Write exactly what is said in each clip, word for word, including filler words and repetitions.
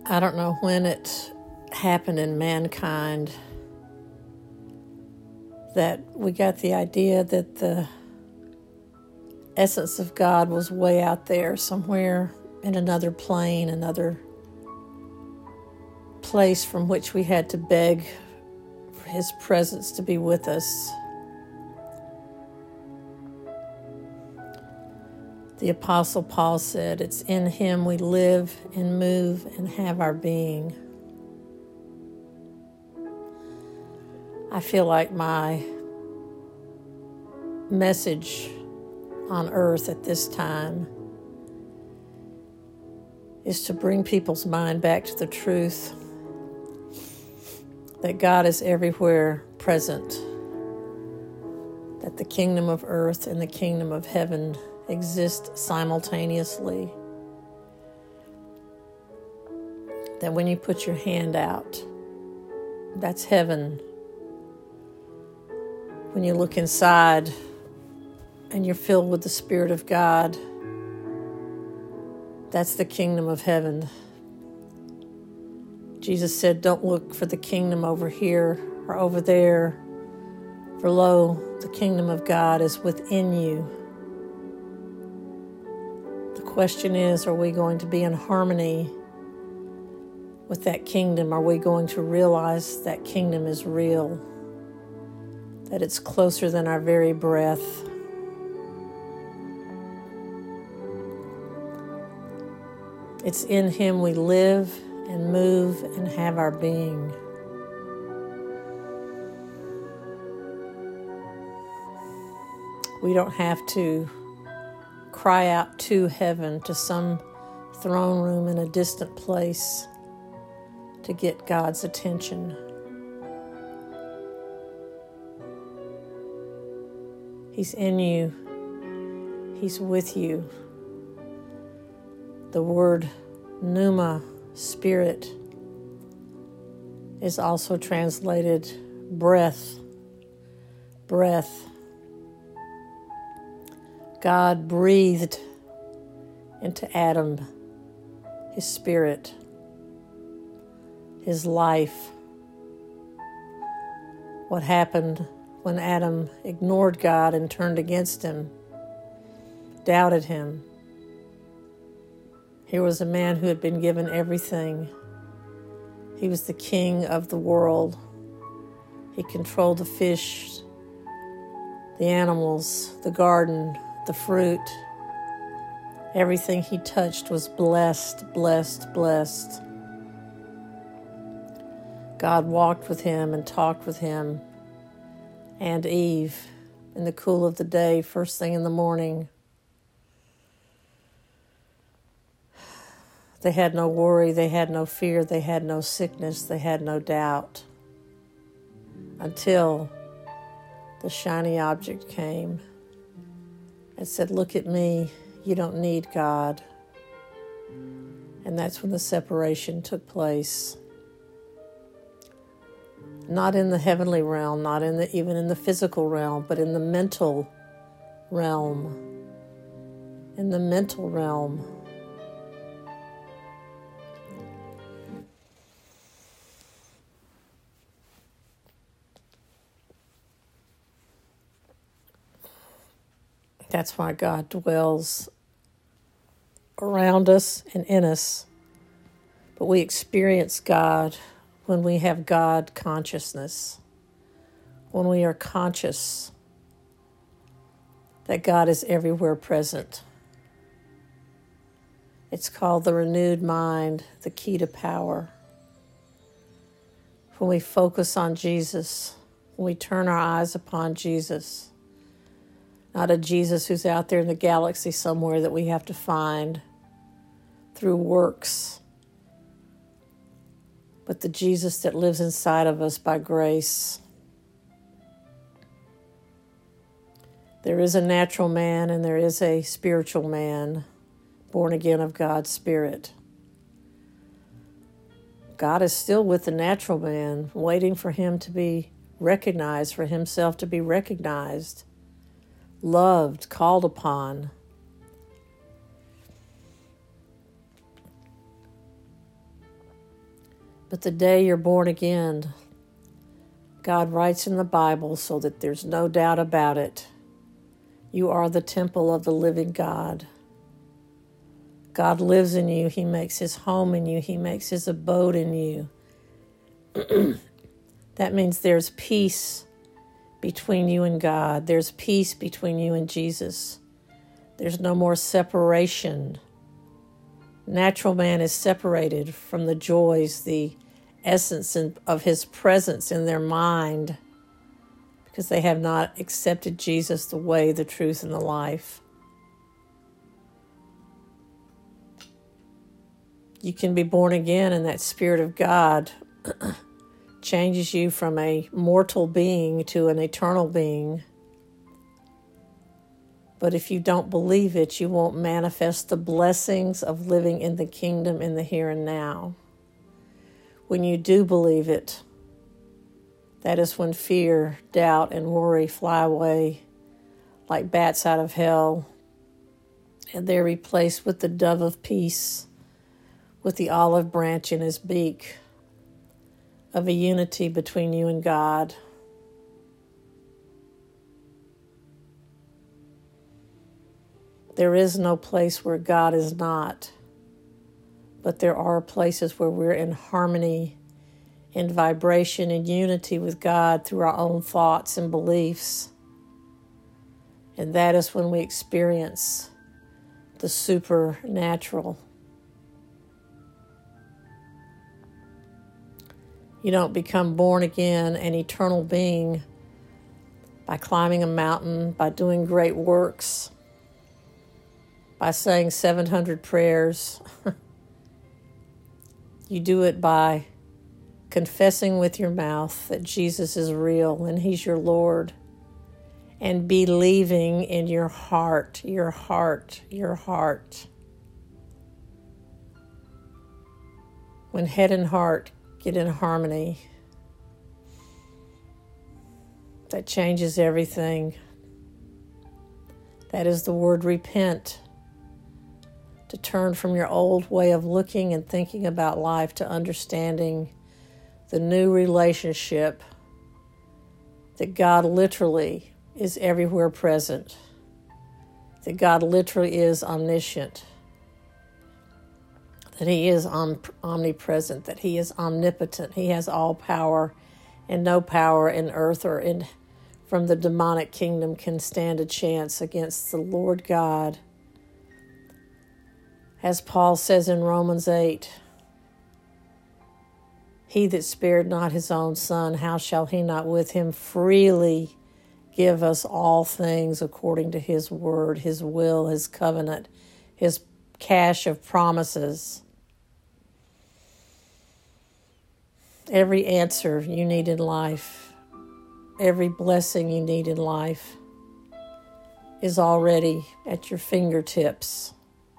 I don't know when it happened in mankind that we got the idea that the essence of God was way out there somewhere in another plane, another place from which we had to beg for His presence to be with us. The Apostle Paul said, it's in Him we live and move and have our being. I feel like my message on earth at this time is to bring people's mind back to the truth that God is everywhere present, that the kingdom of earth and the kingdom of heaven exist simultaneously, that when you put your hand out, that's heaven. When you look inside and you're filled with the Spirit of God, that's the kingdom of heaven. Jesus said, don't look for the kingdom over here or over there, for lo, the kingdom of God is within you. The question is, are we going to be in harmony with that kingdom? Are we going to realize that kingdom is real, that it's closer than our very breath? It's in Him we live and move and have our being. We don't have to cry out to heaven, to some throne room in a distant place to get God's attention. He's in you. He's with you. The word pneuma, spirit, is also translated breath. Breath. God breathed into Adam His spirit, His life. What happened when Adam ignored God and turned against Him, doubted Him? Here was a man who had been given everything. He was the king of the world. He controlled the fish, the animals, the garden, the fruit. Everything he touched was blessed, blessed, blessed. God walked with him and talked with him and Eve in the cool of the day, first thing in the morning. They had no worry, they had no fear, they had no sickness, they had no doubt. Until the shiny object came and said, look at me, you don't need God. And that's when the separation took place. Not in the heavenly realm, not in the even in the physical realm, but in the mental realm. In the mental realm. That's why God dwells around us and in us. But we experience God when we have God consciousness, when we are conscious that God is everywhere present. It's called the renewed mind, the key to power. When we focus on Jesus, when we turn our eyes upon Jesus, not a Jesus who's out there in the galaxy somewhere that we have to find through works, but the Jesus that lives inside of us by grace. There is a natural man and there is a spiritual man, born again of God's Spirit. God is still with the natural man, waiting for him to be recognized, for himself to be recognized, loved, called upon. But the day you're born again, God writes in the Bible so that there's no doubt about it. You are the temple of the living God. God lives in you. He makes his home in you. He makes his abode in you. That means there's peace between you and God. There's peace between you and Jesus. There's no more separation. Natural man is separated from the joys, the essence of his presence in their mind, because they have not accepted Jesus, the way, the truth, and the life. You can be born again, and that Spirit of God changes you from a mortal being to an eternal being. But if you don't believe it, you won't manifest the blessings of living in the kingdom in the here and now. When you do believe it, that is when fear, doubt, and worry fly away like bats out of hell, and they're replaced with the dove of peace, with the olive branch in his beak, of a unity between you and God. There is no place where God is not, but there are places where we're in harmony, in vibration, in unity with God through our own thoughts and beliefs. And that is when we experience the supernatural. You don't become born again, an eternal being, by climbing a mountain, by doing great works, by saying seven hundred prayers. You do it by confessing with your mouth that Jesus is real and he's your Lord, and believing in your heart, your heart, your heart. When head and heart get in harmony, that changes everything. That is the word repent. To turn from your old way of looking and thinking about life to understanding the new relationship that God literally is everywhere present, that God literally is omniscient, that he is om- omnipresent, that he is omnipotent. He has all power, and no power in earth or in from the demonic kingdom can stand a chance against the Lord God. As Paul says in Romans eight, he that spared not his own son, how shall he not with him freely give us all things according to his word, his will, his covenant, his cache of promises? Every answer you need in life, every blessing you need in life is already at your fingertips.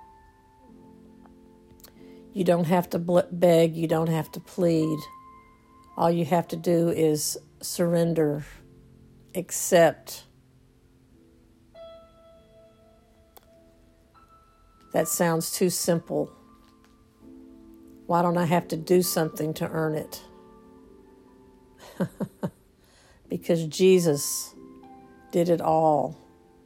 You don't have to beg, you don't have to plead. All you have to do is surrender, accept. That sounds too simple. Why don't I have to do something to earn it? Because Jesus did it all.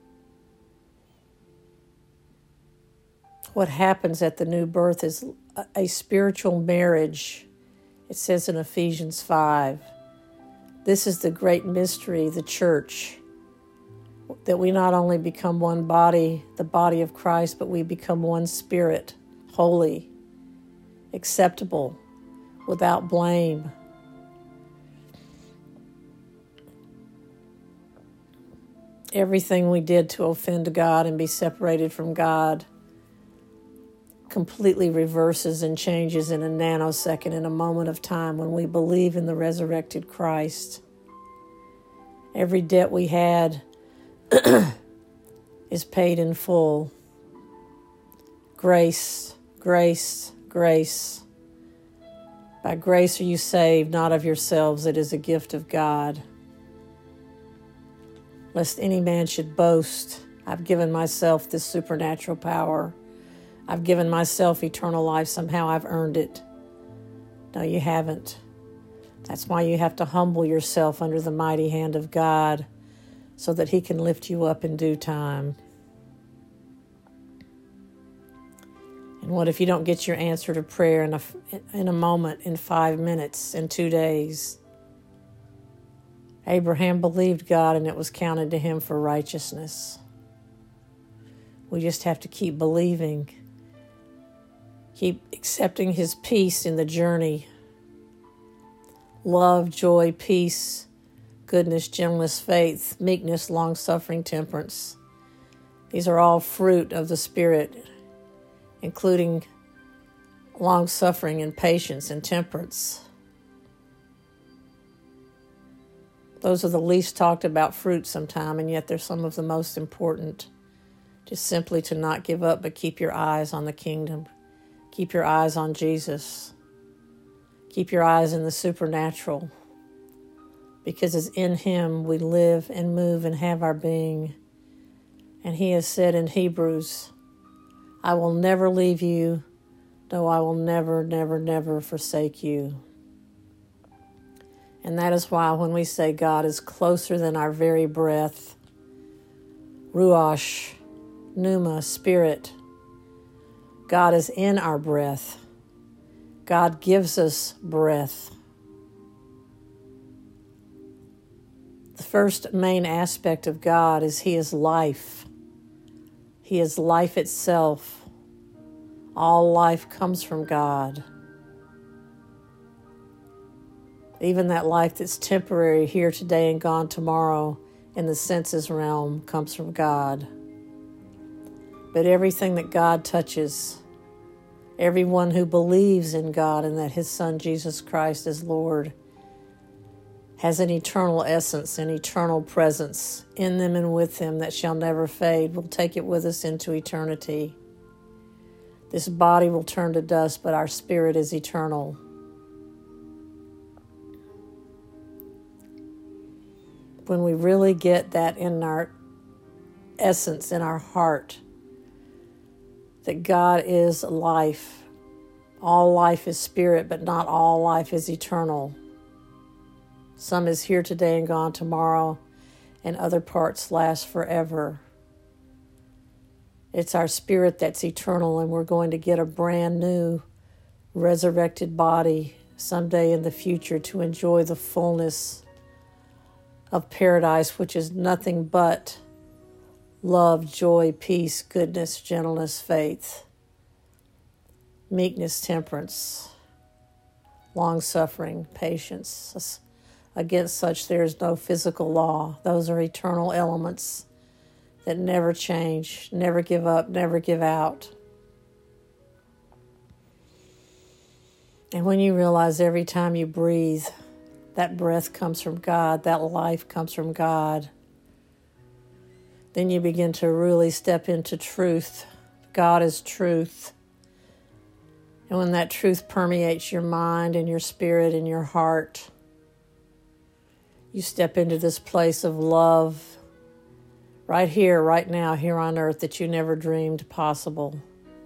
What happens at the new birth is a spiritual marriage. It says in Ephesians five. This is the great mystery, the church, that we not only become one body, the body of Christ, but we become one spirit, holy, acceptable, without blame. Everything we did to offend God and be separated from God completely reverses and changes in a nanosecond, in a moment of time, when we believe in the resurrected Christ. Every debt we had is paid in full. Grace, grace, grace. By grace are you saved, not of yourselves. It is a gift of God. Lest any man should boast, I've given myself this supernatural power. I've given myself eternal life. Somehow I've earned it. No, you haven't. That's why you have to humble yourself under the mighty hand of God so that He can lift you up in due time. And what if you don't get your answer to prayer in a, in a moment, in five minutes, in two days? Abraham believed God and it was counted to him for righteousness. We just have to keep believing, keep accepting His peace in the journey. Love, joy, peace, goodness, gentleness, faith, meekness, long-suffering, temperance. These are all fruit of the Spirit, including long-suffering and patience and temperance. Those are the least talked about fruits sometimes, and yet they're some of the most important. Just simply to not give up, but keep your eyes on the kingdom. Keep your eyes on Jesus. Keep your eyes in the supernatural, because it's in Him we live and move and have our being. And He has said in Hebrews, I will never leave you, no, I will never, never, never forsake you. And that is why when we say God is closer than our very breath, Ruach, Pneuma, Spirit, God is in our breath. God gives us breath. The first main aspect of God is He is life. He is life itself. All life comes from God. Even that life that's temporary here today and gone tomorrow in the senses realm comes from God. But everything that God touches, everyone who believes in God and that His Son Jesus Christ is Lord, has an eternal essence, an eternal presence in them and with them that shall never fade. We'll take it with us into eternity. This body will turn to dust, but our spirit is eternal. When we really get that in our essence, in our heart, that God is life. All life is spirit, but not all life is eternal. Some is here today and gone tomorrow, and other parts last forever. It's our spirit that's eternal, and we're going to get a brand new resurrected body someday in the future to enjoy the fullness of paradise, which is nothing but love, joy, peace, goodness, gentleness, faith, meekness, temperance, long-suffering, patience. Against such there is no physical law. Those are eternal elements that never change, never give up, never give out. And when you realize every time you breathe, that breath comes from God, that life comes from God, then you begin to really step into truth. God is truth. And when that truth permeates your mind and your spirit and your heart, you step into this place of love right here, right now, here on earth that you never dreamed possible.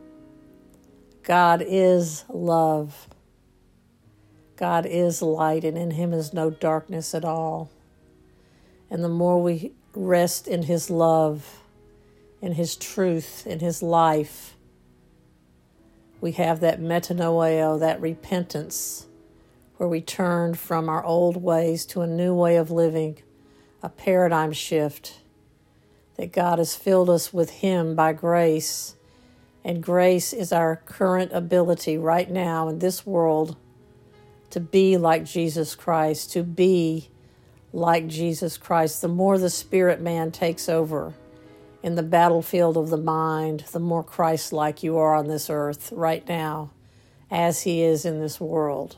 God is love. God is light, and in Him is no darkness at all. And the more we rest in His love, in His truth, in His life, we have that metanoeo, that repentance, where we turn from our old ways to a new way of living, a paradigm shift, that God has filled us with Him by grace. And grace is our current ability right now in this world to be like Jesus Christ, to be like Jesus Christ. The more the spirit man takes over in the battlefield of the mind, the more Christ-like you are on this earth right now, as He is in this world.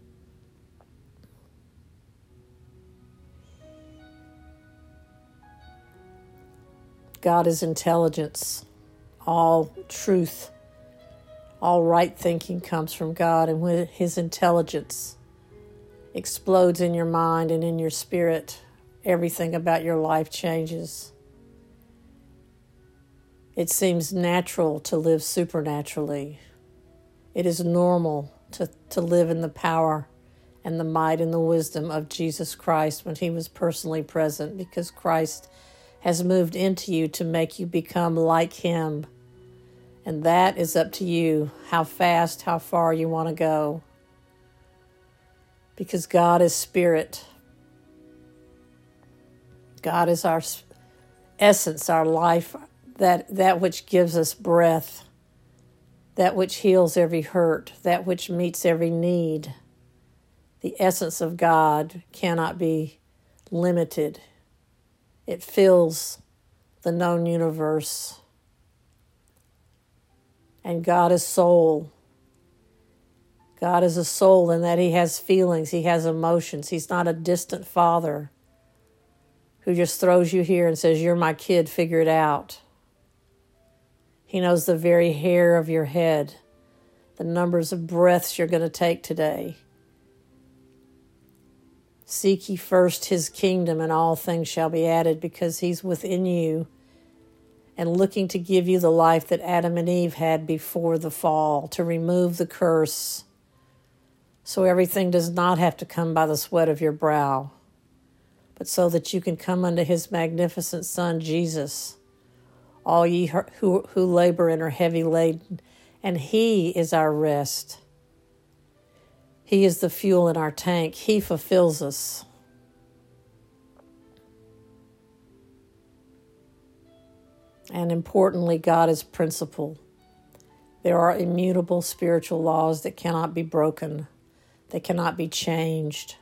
God is intelligence. All truth, all right thinking comes from God, and when His intelligence explodes in your mind and in your spirit, everything about your life changes. It seems natural to live supernaturally. It is normal to, to live in the power and the might and the wisdom of Jesus Christ when he was personally present, because Christ has moved into you to make you become like him. And that is up to you, how fast, how far you want to go. Because God is spirit. God is our essence, our life, that, that which gives us breath, that which heals every hurt, that which meets every need. The essence of God cannot be limited. It fills the known universe. And God is soul. God is a soul in that he has feelings, he has emotions. He's not a distant father who just throws you here and says, you're my kid, figure it out. He knows the very hair of your head, the numbers of breaths you're going to take today. Seek ye first his kingdom, and all things shall be added, because he's within you and looking to give you the life that Adam and Eve had before the fall, to remove the curse, so everything does not have to come by the sweat of your brow, but so that you can come unto his magnificent Son, Jesus, all ye who, who labor and are heavy laden, and he is our rest. He is the fuel in our tank. He fulfills us. And importantly, God is principle. There are immutable spiritual laws that cannot be broken. They cannot be changed.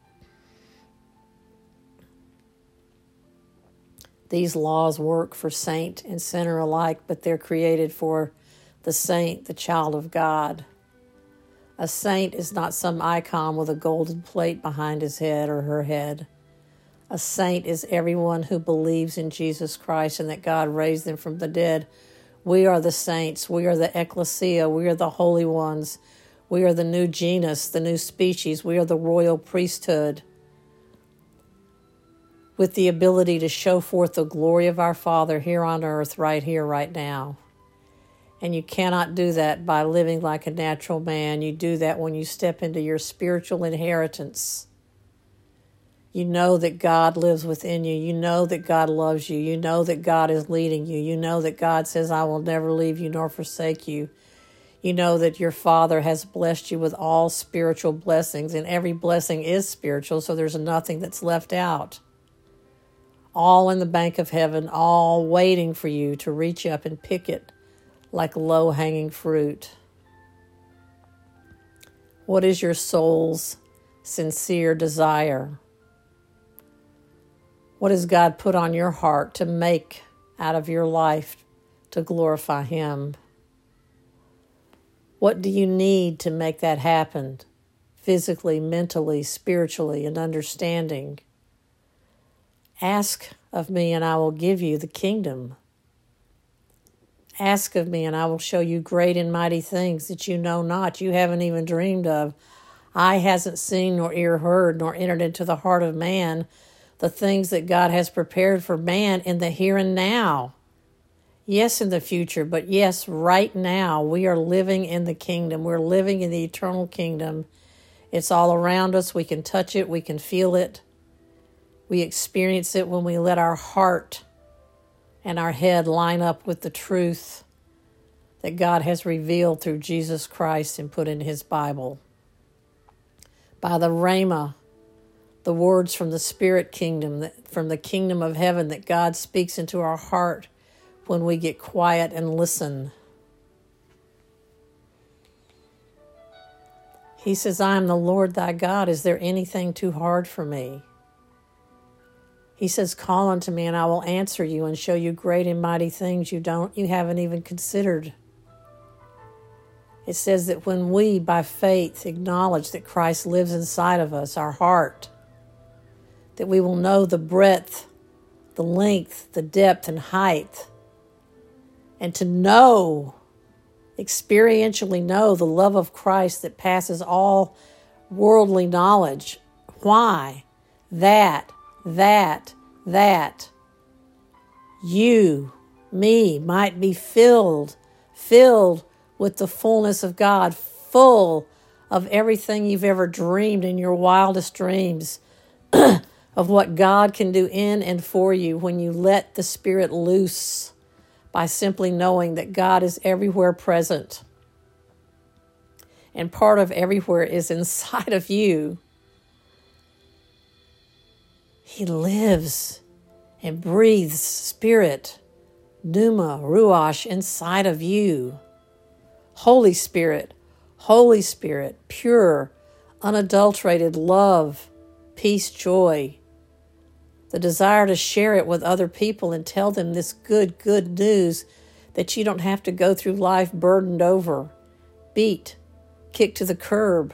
These laws work for saint and sinner alike, but they're created for the saint, the child of God. A saint is not some icon with a golden plate behind his head or her head. A saint is everyone who believes in Jesus Christ and that God raised them from the dead. We are the saints. We are the ecclesia. We are the holy ones. We are the new genus, the new species. We are the royal priesthood, with the ability to show forth the glory of our Father here on earth, right here, right now. And you cannot do that by living like a natural man. You do that when you step into your spiritual inheritance. You know that God lives within you. You know that God loves you. You know that God is leading you. You know that God says, I will never leave you nor forsake you. You know that your Father has blessed you with all spiritual blessings, and every blessing is spiritual, so there's nothing that's left out. All in the bank of heaven, all waiting for you to reach up and pick it like low-hanging fruit. What is your soul's sincere desire? What has God put on your heart to make out of your life to glorify him? What do you need to make that happen? Physically, mentally, spiritually, and understanding. Ask of me and I will give you the kingdom. Ask of me and I will show you great and mighty things that you know not, you haven't even dreamed of. Eye hasn't seen, nor ear heard, nor entered into the heart of man the things that God has prepared for man in the here and now. Yes, in the future, but yes, right now. We are living in the kingdom. We're living in the eternal kingdom. It's all around us. We can touch it. We can feel it. We experience it when we let our heart and our head line up with the truth that God has revealed through Jesus Christ and put in his Bible. By the Rhema, the words from the spirit kingdom, from the kingdom of heaven that God speaks into our heart when we get quiet and listen. He says, I am the Lord thy God. Is there anything too hard for me? He says, call unto me and I will answer you and show you great and mighty things you don't, you haven't even considered. It says that when we, by faith, acknowledge that Christ lives inside of us, our heart, that we will know the breadth, the length, the depth, and height, and to know, experientially know the love of Christ that passes all worldly knowledge. Why? That, that, that you, me, might be filled, filled with the fullness of God, full of everything you've ever dreamed in your wildest dreams, of what God can do in and for you when you let the Spirit loose by simply knowing that God is everywhere present. And part of everywhere is inside of you. He lives and breathes Spirit, Pneuma, Ruach, inside of you. Holy Spirit, Holy Spirit, pure, unadulterated love, peace, joy. The desire to share it with other people and tell them this good, good news that you don't have to go through life burdened over, beat, kicked to the curb.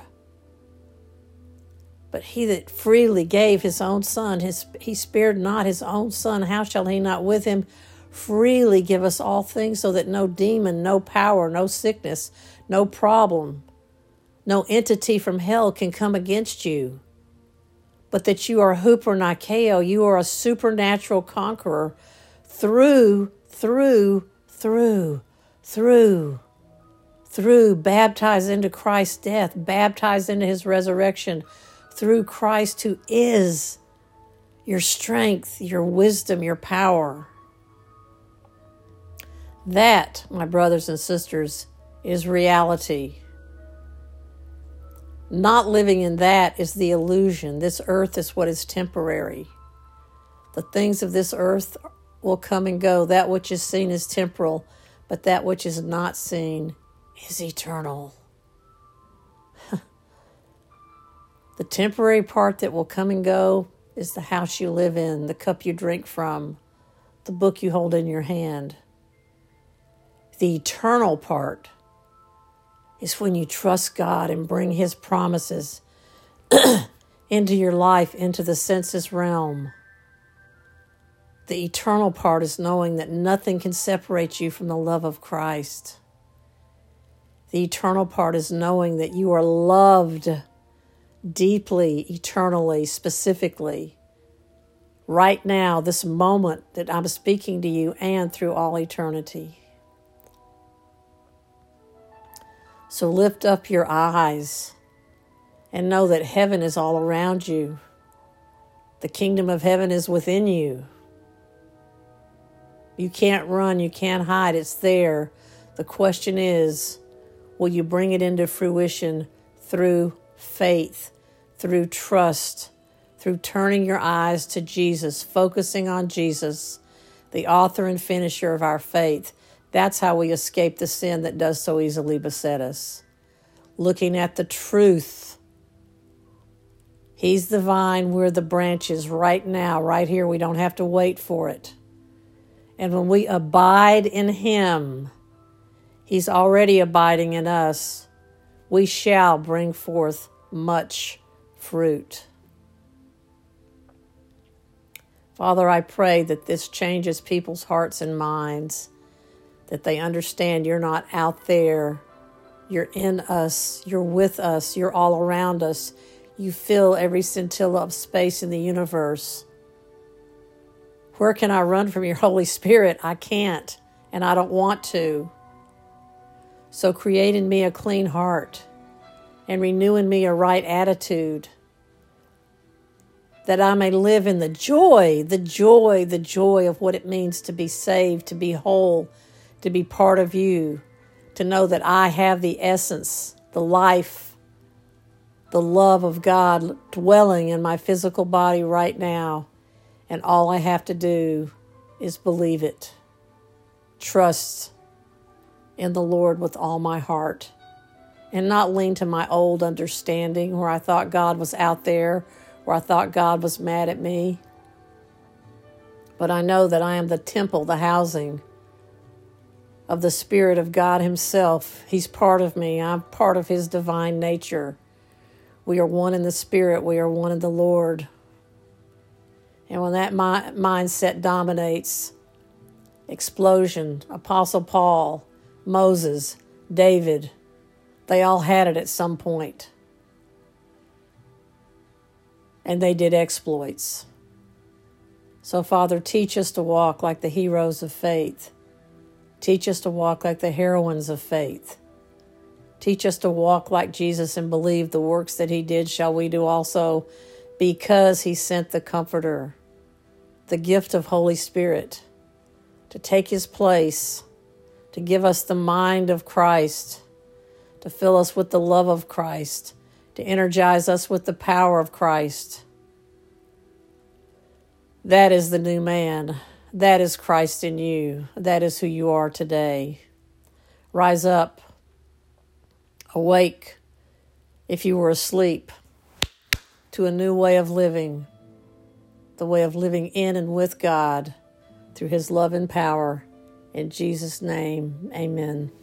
But he that freely gave his own son, his, he spared not his own son, how shall he not with him freely give us all things, so that no demon, no power, no sickness, no problem, no entity from hell can come against you? But that you are Huper Nikeo, you are a supernatural conqueror through, through, through, through, through, baptized into Christ's death, baptized into his resurrection, through Christ who is your strength, your wisdom, your power. That, my brothers and sisters, is reality. Not living in that is the illusion. This earth is what is temporary. The things of this earth will come and go. That which is seen is temporal, but that which is not seen is eternal. The temporary part that will come and go is the house you live in, the cup you drink from, the book you hold in your hand. The eternal part is when you trust God and bring his promises into your life, into the senses realm. The eternal part is knowing that nothing can separate you from the love of Christ. The eternal part is knowing that you are loved deeply, eternally, specifically, right now, this moment that I'm speaking to you, and through all eternity. So lift up your eyes and know that heaven is all around you. The kingdom of heaven is within you. You can't run, you can't hide, it's there. The question is, will you bring it into fruition through faith, through trust, through turning your eyes to Jesus, focusing on Jesus, the author and finisher of our faith? That's how we escape the sin that does so easily beset us. Looking at the truth. He's the vine, we're the branches right now, right here. We don't have to wait for it. And when we abide in him, he's already abiding in us. We shall bring forth much fruit. Father, I pray that this changes people's hearts and minds, that they understand you're not out there. You're in us. You're with us. You're all around us. You fill every scintilla of space in the universe. Where can I run from your Holy Spirit? I can't, and I don't want to. So create in me a clean heart and renew in me a right attitude, that I may live in the joy, the joy, the joy of what it means to be saved, to be whole, to be part of you, to know that I have the essence, the life, the love of God dwelling in my physical body right now. And all I have to do is believe it. Trust in the Lord with all my heart, and not lean to my old understanding where I thought God was out there, where I thought God was mad at me. But I know that I am the temple, the housing of the Spirit of God himself. He's part of me. I'm part of his divine nature. We are one in the Spirit. We are one in the Lord. And when that mi- mindset dominates, explosion, Apostle Paul, Moses, David, they all had it at some point. And they did exploits. So, Father, teach us to walk like the heroes of faith. Teach us to walk like the heroines of faith. Teach us to walk like Jesus and believe the works that he did shall we do also, because he sent the Comforter, the gift of Holy Spirit, to take his place, to give us the mind of Christ, to fill us with the love of Christ, to energize us with the power of Christ. That is the new man. That is Christ in you. That is who you are today. Rise up. Awake, if you were asleep, to a new way of living, the way of living in and with God through his love and power. In Jesus' name, amen.